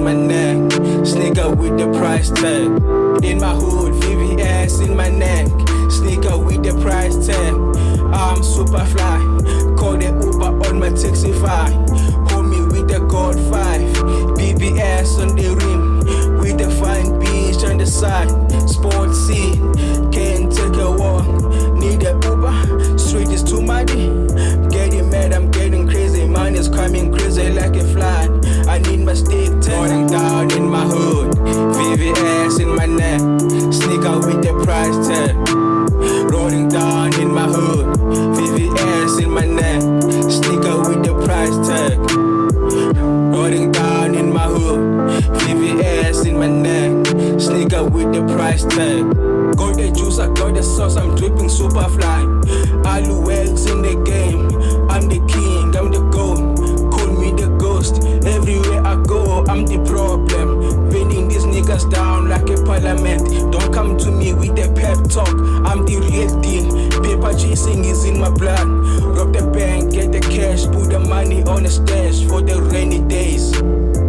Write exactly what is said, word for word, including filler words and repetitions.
my neck, sneaker with the price tag. In my hood, V V S in my neck, sneaker with the price tag. I'm super fly, call the Uber on my taxi five. Homie with the gold five, B B S on the rim, with the fine beach on the side. Sports C, can't take a walk, need a Uber, street is too muddy. Getting mad, I'm getting crazy, money's coming crazy like a flood. I need my stick turning down in my hood, V V S in my neck, sneaker with the price tag. Rolling down in my hood, V V S in my neck, sneaker with the price tag. Rolling down in my hood, V V S in my neck, sneaker with the price tag. Got the juice, I got the sauce, I'm dripping super fly. Alu Elks in the game, I'm the king, I'm the goat. Call me the ghost, everywhere I go, I'm the problem. Bending these niggas down like a parliament. Don't come to me with the pep talk, I'm the real deal. Paper chasing is in my blood. Rob the bank, get the cash, put the money on the stash for the rainy days.